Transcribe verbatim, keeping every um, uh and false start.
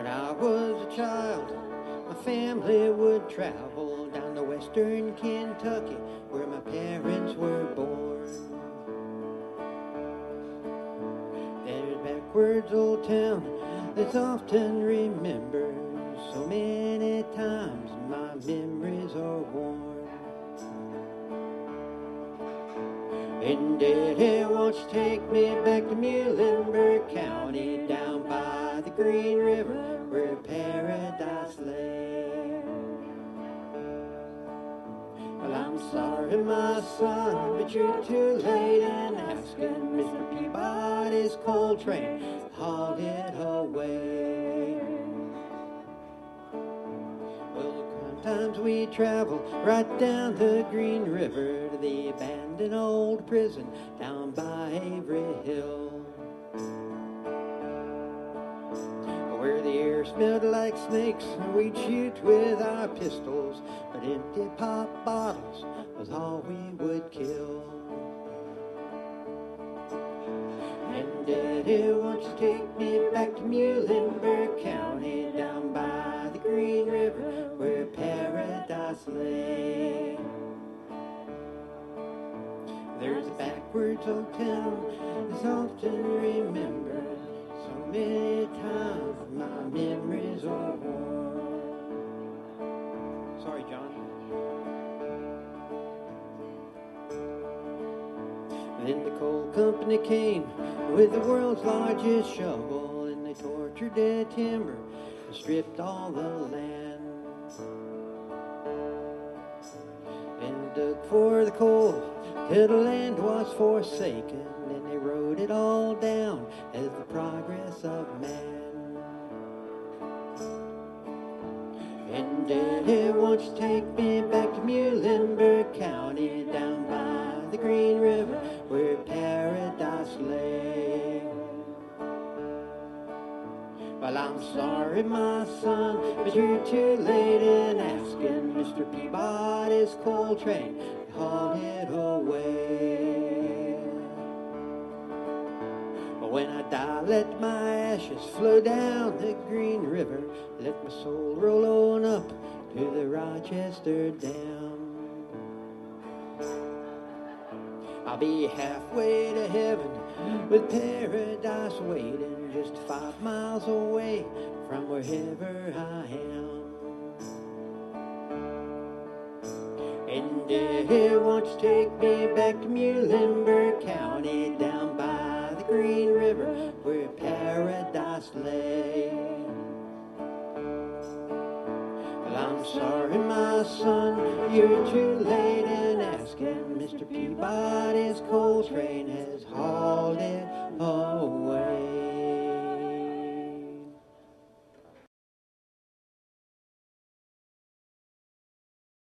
When I was a child, my family would travel down to western Kentucky, where my parents were born. There's backwards old town that's often remembered. So many times my memories are worn. And Daddy wants to take me back to Muhlenberg County, down by the Green River, where paradise lay. Well, I'm sorry, my son, but you're too late in asking. Mister Peabody's coal train hauled it away. Well, sometimes we travel right down the Green River to the abandoned old prison down by Avery Hill, where the air smelled like snakes and we'd shoot with our pistols, but empty pop bottles was all we would kill. And Daddy wants to take me back to Muhlenberg County, down by the Green River, where paradise lay. There's a backwards old town that's often remembered. So many times my memories are worn. Sorry, John. Then the coal company came with the world's largest shovel, and they tortured the timber and stripped all the land, and dug for the coal till the land was forsaken, and they wrote it all down as the progress of man. And Daddy wants to take me back to Muhlenberg County, down by the Green River, where paradise lay. Well, I'm sorry, my son, but you're too late in asking. Mister Peabody's coal train hauled it away. When I die, let my ashes flow down the Green River. Let my soul roll on up to the Rochester Dam. I'll be halfway to heaven with paradise waiting, just five miles away from wherever I am. And Daddy wants to take me back to Muhlenberg County, down by the Green River, where paradise lay. Well, I'm sorry, my son, you're too late in asking. Mister Peabody's coal train has hauled it away.